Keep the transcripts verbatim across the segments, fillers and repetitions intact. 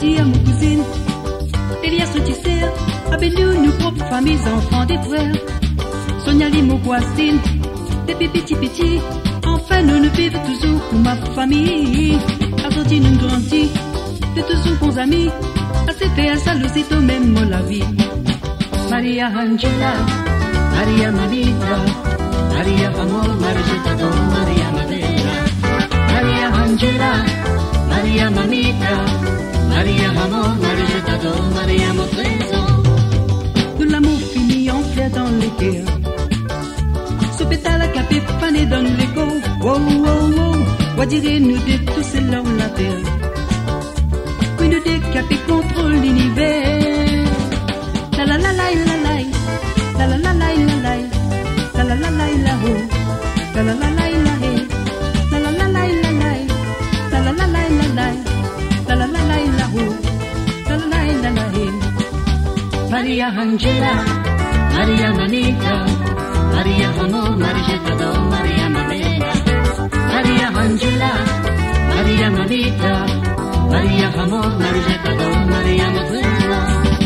dit à mon cousine, Elias Tisser, avec nous, nos propres familles, enfants des frères. Sonia Limo voisine, depuis petit petit, enfin nous nous vivons toujours pour ma famille. Aujourd'hui nous grandis, de toujours bons amis, à se faire saludito même la vie. Maria Angela, Maria Mamita, Maria Amor, Margitado, Maria Madera. Maria Angela, Maria Mamita, Maria Amor, Margitado, Maria Motrezo. De l'amour fini en fleur dans les cœurs. Ce pétale à capé fané dans l'écho. Wow, wow, wow. Quoi direz-nous de tous ces longs la terre? Oui, nous décapés contre l'univers. La la la la la la. La la la la la la. La la la la la ho. La la la la la he. La la la la la la. La la la la la la. La la la la la ho. La la la la la he. Maria Angela, Maria Manita, Maria Amor, Margitado, Maria Mamera. Maria Angela, Maria Manita, Maria Amor, Margitado, Maria Mamera.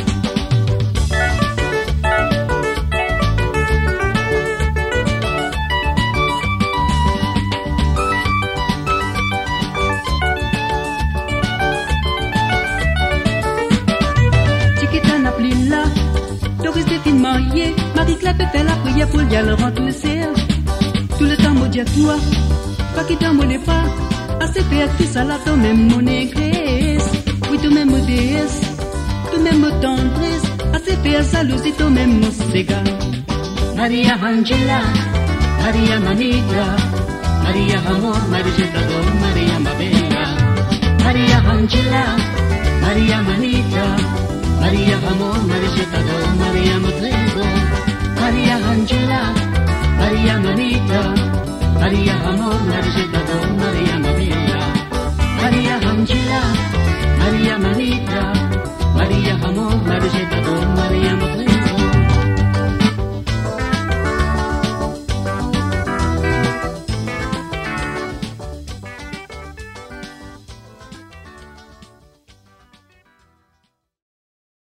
Doris Défine mariée, Marie-Claire peut faire la prière pour le leur rendre le ciel. Tout le temps, maudit à toi, quoi qu'il t'en m'en pas, assez fait tout ça là, toi même mon négresse. Oui, toi même mon déesse, toi même mon tendresse, assez fait ça, l'aussi, toi même mon ségal. Maria Angela, Maria Mamita, Maria Amor, Margitado, Maria Mabella. Maria Angela, Maria Manita, Maria Amor, Margitado, Maria Motrezo. Maria Angela, Maria Manita, Maria Amor, Margitado,